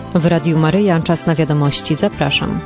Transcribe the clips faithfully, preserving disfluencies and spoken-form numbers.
W Radiu Maryja czas na wiadomości. Zapraszam.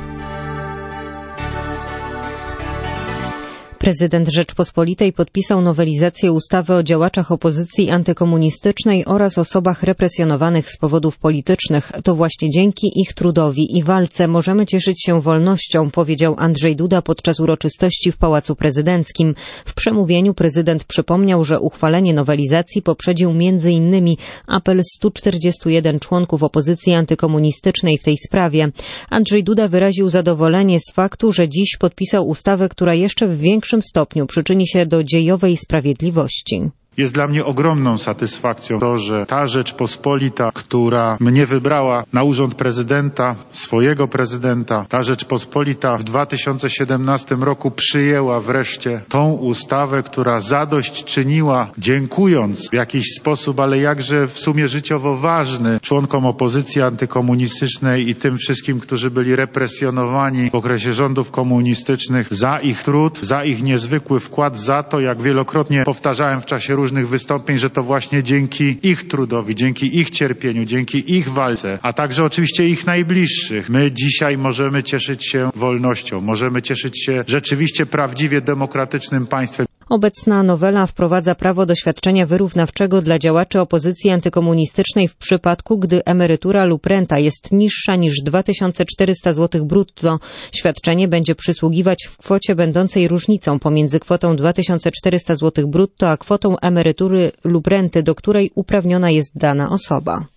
Prezydent Rzeczpospolitej podpisał nowelizację ustawy o działaczach opozycji antykomunistycznej oraz osobach represjonowanych z powodów politycznych. To właśnie dzięki ich trudowi i walce możemy cieszyć się wolnością, powiedział Andrzej Duda podczas uroczystości w Pałacu Prezydenckim. W przemówieniu prezydent przypomniał, że uchwalenie nowelizacji poprzedził między innymi apel stu czterdziestu jeden członków opozycji antykomunistycznej w tej sprawie. Andrzej Duda wyraził zadowolenie z faktu, że dziś podpisał ustawę, która jeszcze w większym stopniu przyczyni się do dziejowej sprawiedliwości. Jest dla mnie ogromną satysfakcją to, że ta Rzeczpospolita, która mnie wybrała na urząd prezydenta, swojego prezydenta, ta Rzeczpospolita w dwa tysiące siedemnastym roku przyjęła wreszcie tą ustawę, która zadośćczyniła, dziękując w jakiś sposób, ale jakże w sumie życiowo ważny, członkom opozycji antykomunistycznej i tym wszystkim, którzy byli represjonowani w okresie rządów komunistycznych, za ich trud, za ich niezwykły wkład, za to, jak wielokrotnie powtarzałem w czasie różnych wystąpień, że to właśnie dzięki ich trudowi, dzięki ich cierpieniu, dzięki ich walce, a także oczywiście ich najbliższych, my dzisiaj możemy cieszyć się wolnością, możemy cieszyć się rzeczywiście prawdziwie demokratycznym państwem. Obecna nowela wprowadza prawo do świadczenia wyrównawczego dla działaczy opozycji antykomunistycznej w przypadku, gdy emerytura lub renta jest niższa niż dwa tysiące czterysta złotych brutto. Świadczenie będzie przysługiwać w kwocie będącej różnicą pomiędzy kwotą dwa tysiące czterysta złotych brutto a kwotą emerytury lub renty, do której uprawniona jest dana osoba.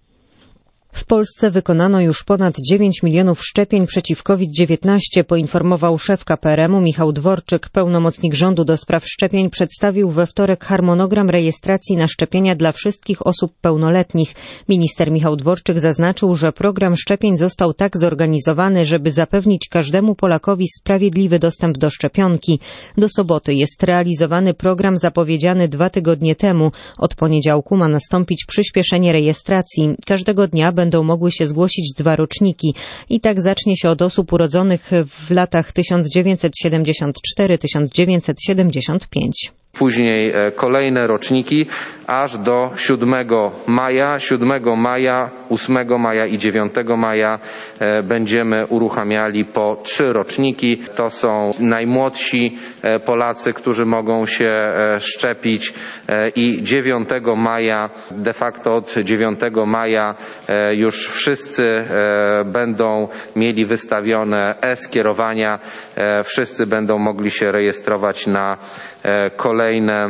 W Polsce wykonano już ponad dziewięć milionów szczepień przeciw COVID dziewiętnaście, poinformował szef K P R M u Michał Dworczyk. Pełnomocnik rządu do spraw szczepień przedstawił we wtorek harmonogram rejestracji na szczepienia dla wszystkich osób pełnoletnich. Minister Michał Dworczyk zaznaczył, że program szczepień został tak zorganizowany, żeby zapewnić każdemu Polakowi sprawiedliwy dostęp do szczepionki. Do soboty jest realizowany program zapowiedziany dwa tygodnie temu. Od poniedziałku ma nastąpić przyspieszenie rejestracji. Każdego dnia będą będą mogły się zgłosić dwa roczniki. I tak zacznie się od osób urodzonych w latach tysiąc dziewięćset siedemdziesiąt cztery do tysiąc dziewięćset siedemdziesiąt pięć. Później kolejne roczniki aż do siódmego maja. siódmego maja, ósmego maja i dziewiątego maja będziemy uruchamiali po trzy roczniki. To są najmłodsi Polacy, którzy mogą się szczepić i dziewiątego maja, de facto od dziewiątego maja już wszyscy będą mieli wystawione e-skierowania. Wszyscy będą mogli się rejestrować na kolejne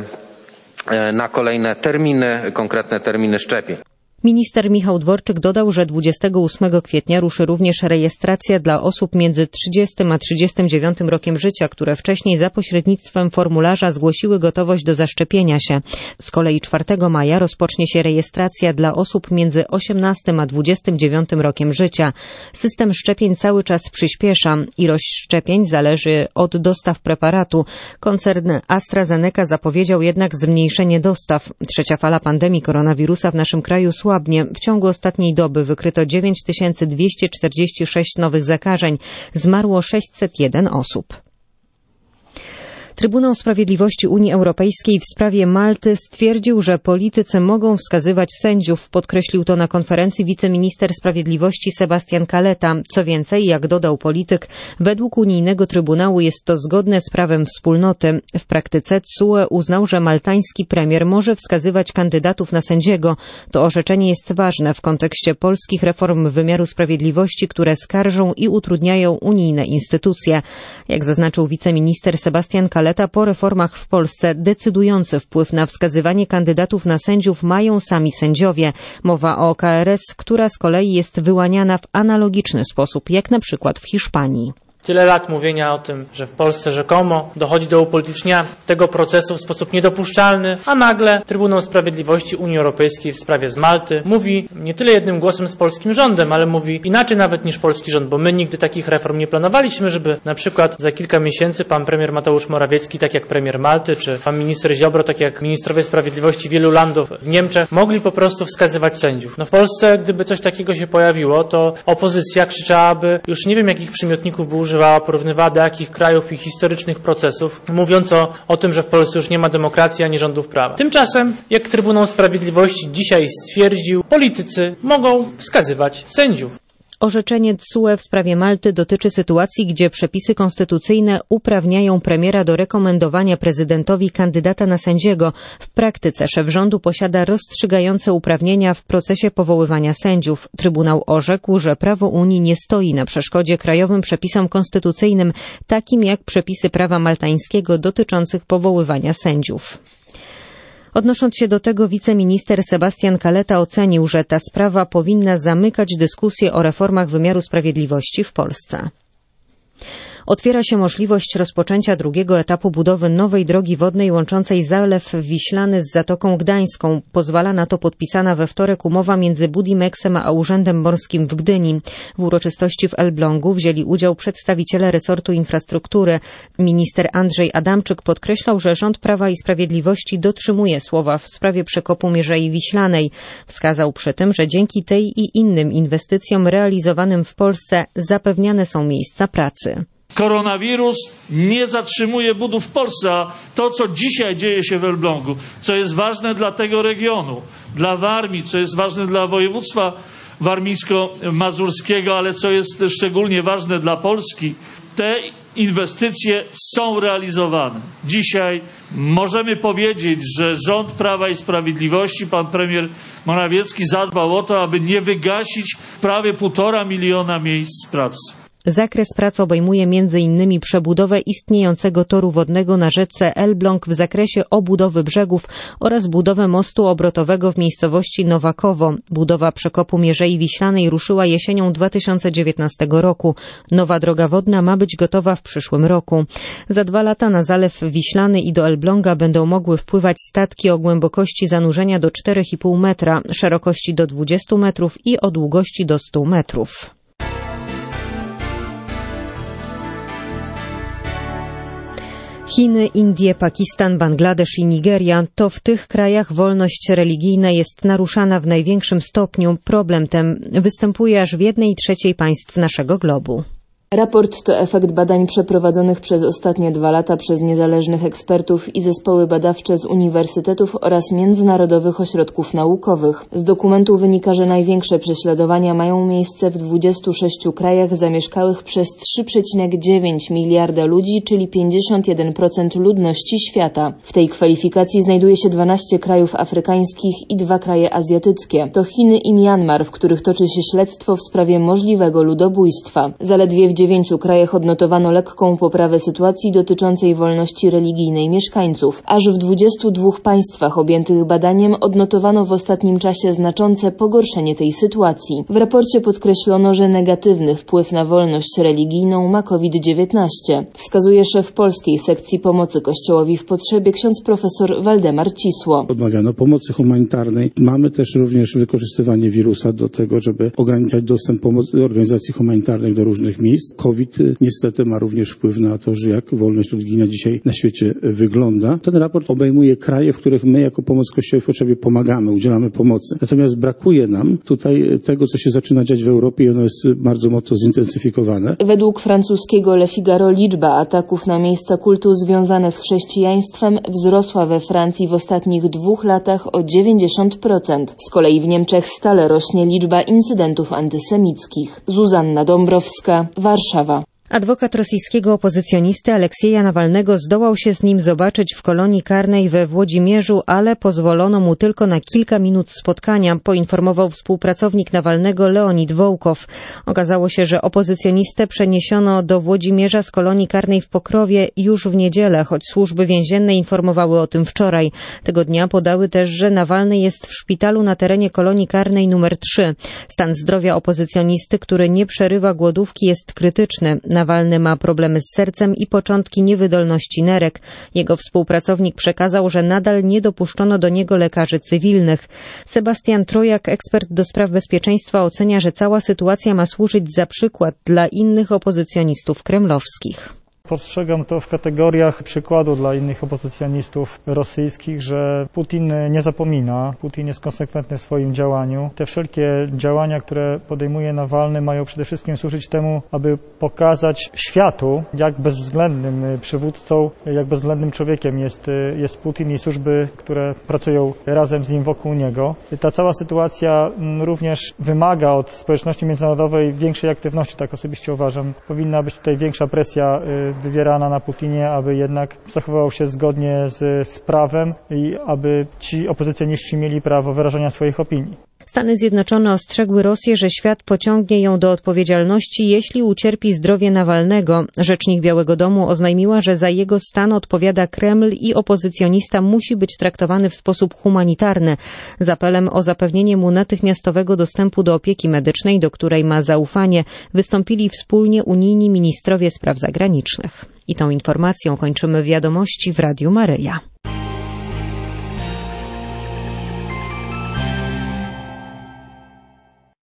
na kolejne terminy, konkretne terminy szczepień. Minister Michał Dworczyk dodał, że dwudziestego ósmego kwietnia ruszy również rejestracja dla osób między trzydziestym a trzydziestym dziewiątym rokiem życia, które wcześniej za pośrednictwem formularza zgłosiły gotowość do zaszczepienia się. Z kolei czwartego maja rozpocznie się rejestracja dla osób między osiemnastym a dwudziestym dziewiątym rokiem życia. System szczepień cały czas przyspiesza. Ilość szczepień zależy od dostaw preparatu. Koncern AstraZeneca zapowiedział jednak zmniejszenie dostaw. Trzecia fala pandemii koronawirusa w naszym kraju słabnie. W ciągu ostatniej doby wykryto dziewięć tysięcy dwieście czterdzieści sześć nowych zakażeń. Zmarło sześćset jeden osób. Trybunał Sprawiedliwości Unii Europejskiej w sprawie Malty stwierdził, że politycy mogą wskazywać sędziów. Podkreślił to na konferencji wiceminister sprawiedliwości Sebastian Caleta. Co więcej, jak dodał polityk, według unijnego Trybunału jest to zgodne z prawem wspólnoty. W praktyce T S U E uznał, że maltański premier może wskazywać kandydatów na sędziego. To orzeczenie jest ważne w kontekście polskich reform wymiaru sprawiedliwości, które skarżą i utrudniają unijne instytucje. Jak zaznaczył wiceminister Sebastian Caleta, po reformach w Polsce decydujący wpływ na wskazywanie kandydatów na sędziów mają sami sędziowie. Mowa o K R S, która z kolei jest wyłaniana w analogiczny sposób, jak na przykład w Hiszpanii. Tyle lat mówienia o tym, że w Polsce rzekomo dochodzi do upolitycznienia tego procesu w sposób niedopuszczalny, a nagle Trybunał Sprawiedliwości Unii Europejskiej w sprawie z Malty mówi nie tyle jednym głosem z polskim rządem, ale mówi inaczej nawet niż polski rząd, bo my nigdy takich reform nie planowaliśmy, żeby na przykład za kilka miesięcy pan premier Mateusz Morawiecki, tak jak premier Malty, czy pan minister Ziobro, tak jak ministrowie sprawiedliwości wielu landów w Niemczech, mogli po prostu wskazywać sędziów. No w Polsce, gdyby coś takiego się pojawiło, to opozycja krzyczałaby, już nie wiem jakich przymiotników by używać, używała, porównywała do jakich krajów i historycznych procesów, mówiąc o, o tym, że w Polsce już nie ma demokracji ani rządów prawa. Tymczasem, jak Trybunał Sprawiedliwości dzisiaj stwierdził, politycy mogą wskazywać sędziów. Orzeczenie T S U E w sprawie Malty dotyczy sytuacji, gdzie przepisy konstytucyjne uprawniają premiera do rekomendowania prezydentowi kandydata na sędziego. W praktyce szef rządu posiada rozstrzygające uprawnienia w procesie powoływania sędziów. Trybunał orzekł, że prawo Unii nie stoi na przeszkodzie krajowym przepisom konstytucyjnym, takim jak przepisy prawa maltańskiego dotyczących powoływania sędziów. Odnosząc się do tego, wiceminister Sebastian Kaleta ocenił, że ta sprawa powinna zamykać dyskusję o reformach wymiaru sprawiedliwości w Polsce. Otwiera się możliwość rozpoczęcia drugiego etapu budowy nowej drogi wodnej łączącej Zalew Wiślany z Zatoką Gdańską. Pozwala na to podpisana we wtorek umowa między Budimexem a Urzędem Morskim w Gdyni. W uroczystości w Elblągu wzięli udział przedstawiciele resortu infrastruktury. Minister Andrzej Adamczyk podkreślał, że rząd Prawa i Sprawiedliwości dotrzymuje słowa w sprawie przekopu Mierzei Wiślanej. Wskazał przy tym, że dzięki tej i innym inwestycjom realizowanym w Polsce zapewniane są miejsca pracy. Koronawirus nie zatrzymuje budów w Polsce, a to, co dzisiaj dzieje się w Elblągu, co jest ważne dla tego regionu, dla Warmii, co jest ważne dla województwa warmińsko-mazurskiego, ale co jest szczególnie ważne dla Polski, te inwestycje są realizowane. Dzisiaj możemy powiedzieć, że rząd Prawa i Sprawiedliwości, pan premier Morawiecki zadbał o to, aby nie wygasić prawie półtora miliona miejsc pracy. Zakres prac obejmuje między innymi przebudowę istniejącego toru wodnego na rzece Elbląg w zakresie obudowy brzegów oraz budowę mostu obrotowego w miejscowości Nowakowo. Budowa przekopu Mierzei Wiślanej ruszyła jesienią dwa tysiące dziewiętnastego roku. Nowa droga wodna ma być gotowa w przyszłym roku. Za dwa lata na Zalew Wiślany i do Elbląga będą mogły wpływać statki o głębokości zanurzenia do czterech i pół metra, szerokości do dwudziestu metrów i o długości do stu metrów. Chiny, Indie, Pakistan, Bangladesz i Nigeria to w tych krajach wolność religijna jest naruszana w największym stopniu. Problem ten występuje aż w jednej trzeciej państw naszego globu. Raport to efekt badań przeprowadzonych przez ostatnie dwa lata przez niezależnych ekspertów i zespoły badawcze z uniwersytetów oraz międzynarodowych ośrodków naukowych. Z dokumentu wynika, że największe prześladowania mają miejsce w dwudziestu sześciu krajach zamieszkałych przez trzy przecinek dziewięć miliarda ludzi, czyli pięćdziesiąt jeden procent ludności świata. W tej kwalifikacji znajduje się dwanaście krajów afrykańskich i dwa kraje azjatyckie. To Chiny i Myanmar, w których toczy się śledztwo w sprawie możliwego ludobójstwa. Zaledwie w dziewięciu krajach odnotowano lekką poprawę sytuacji dotyczącej wolności religijnej mieszkańców. Aż w dwudziestu dwóch państwach objętych badaniem odnotowano w ostatnim czasie znaczące pogorszenie tej sytuacji. W raporcie podkreślono, że negatywny wpływ na wolność religijną ma COVID dziewiętnaście. Wskazuje szef polskiej sekcji pomocy Kościołowi w potrzebie ksiądz profesor Waldemar Cisło. Odmawiano pomocy humanitarnej. Mamy też również wykorzystywanie wirusa do tego, żeby ograniczać dostęp pomocy organizacji humanitarnych do różnych miejsc. COVID niestety ma również wpływ na to, że jak wolność religijna dzisiaj na świecie wygląda. Ten raport obejmuje kraje, w których my jako Pomoc Kościołowi w Potrzebie pomagamy, udzielamy pomocy. Natomiast brakuje nam tutaj tego, co się zaczyna dziać w Europie i ono jest bardzo mocno zintensyfikowane. Według francuskiego Le Figaro liczba ataków na miejsca kultu związane z chrześcijaństwem wzrosła we Francji w ostatnich dwóch latach o dziewięćdziesiąt procent. Z kolei w Niemczech stale rośnie liczba incydentów antysemickich. Zuzanna Dąbrowska, Warszawa. Adwokat rosyjskiego opozycjonisty Aleksieja Nawalnego zdołał się z nim zobaczyć w kolonii karnej we Włodzimierzu, ale pozwolono mu tylko na kilka minut spotkania, poinformował współpracownik Nawalnego Leonid Wołkow. Okazało się, że opozycjonistę przeniesiono do Włodzimierza z kolonii karnej w Pokrowie już w niedzielę, choć służby więzienne informowały o tym wczoraj. Tego dnia podały też, że Nawalny jest w szpitalu na terenie kolonii karnej numer trzy. Stan zdrowia opozycjonisty, który nie przerywa głodówki, jest krytyczny. Nawalny ma problemy z sercem i początki niewydolności nerek. Jego współpracownik przekazał, że nadal nie dopuszczono do niego lekarzy cywilnych. Sebastian Trojak, ekspert do spraw bezpieczeństwa, ocenia, że cała sytuacja ma służyć za przykład dla innych opozycjonistów kremlowskich. Postrzegam to w kategoriach przykładu dla innych opozycjonistów rosyjskich, że Putin nie zapomina, Putin jest konsekwentny w swoim działaniu. Te wszelkie działania, które podejmuje Nawalny, mają przede wszystkim służyć temu, aby pokazać światu, jak bezwzględnym przywódcą, jak bezwzględnym człowiekiem jest, jest Putin i służby, które pracują razem z nim wokół niego. Ta cała sytuacja również wymaga od społeczności międzynarodowej większej aktywności, tak osobiście uważam. Powinna być tutaj większa presja wywierana na Putinie, aby jednak zachowywał się zgodnie z, z prawem i aby ci opozycjoniści mieli prawo wyrażania swoich opinii. Stany Zjednoczone ostrzegły Rosję, że świat pociągnie ją do odpowiedzialności, jeśli ucierpi zdrowie Nawalnego. Rzecznik Białego Domu oznajmiła, że za jego stan odpowiada Kreml i opozycjonista musi być traktowany w sposób humanitarny. Z apelem o zapewnienie mu natychmiastowego dostępu do opieki medycznej, do której ma zaufanie, wystąpili wspólnie unijni ministrowie spraw zagranicznych. I tą informacją kończymy wiadomości w Radiu Maryja.